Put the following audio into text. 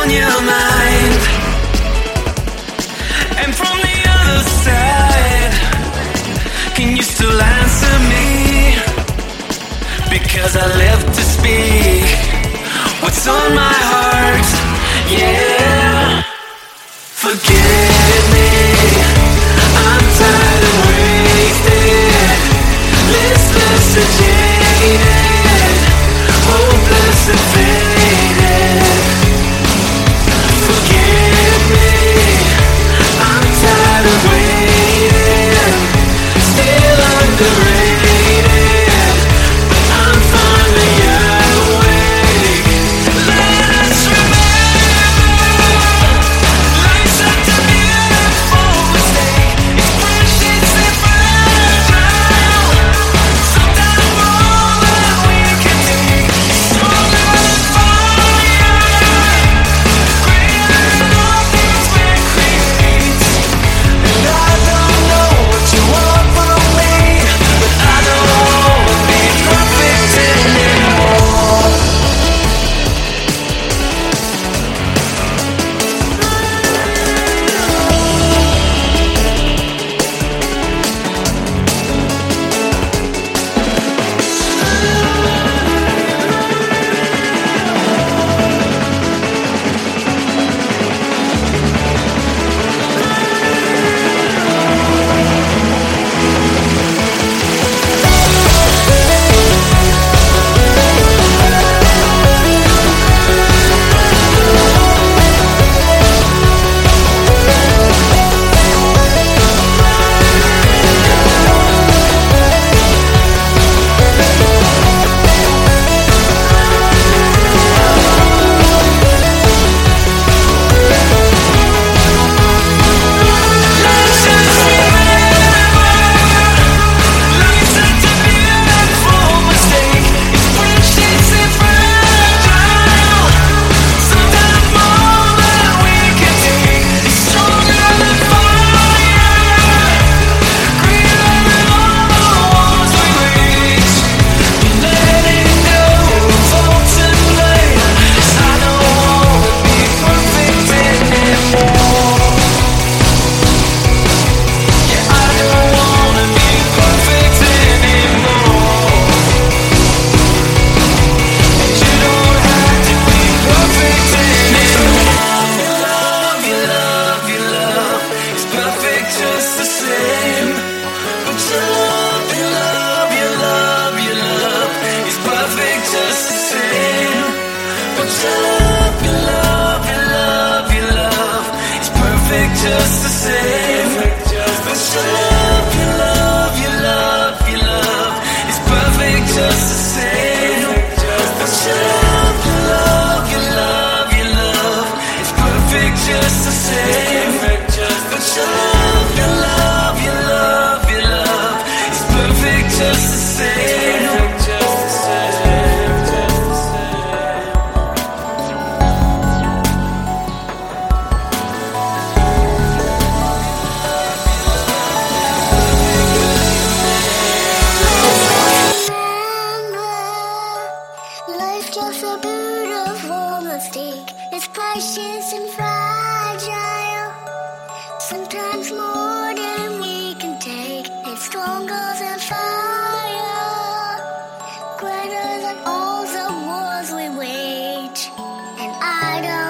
on your mind. And from the other side, can you still answer me? Because I live to speak what's on my heart, yeah. Forgive me, I'm tired of wasted, listless and jaded, hopeless and faded. Forgive me, I'm tired of waiting, still underrated, but I'm finally awake. Let us remember, life's such a beautiful mistake. It's precious and fragile. Sometimes more than we can take. Stronger than fire, greater than all things man creates. And I don't know what you want from me, but I don't wanna be perfect anymore. Just the same, but your love, your love, your love, your love is perfect just the same. But your love, your love, your love, your love is perfect just the same. But your love, your love, your love, your love is perfect just the same. But your love, your love, your love, your love is perfect just the same. But your love, your love, your love, your love is perfect just the same. Life's just a beautiful mistake. It's precious and fragile. Sometimes more than we can take. It's stronger than fire, greater than all the wars we wage. And I don't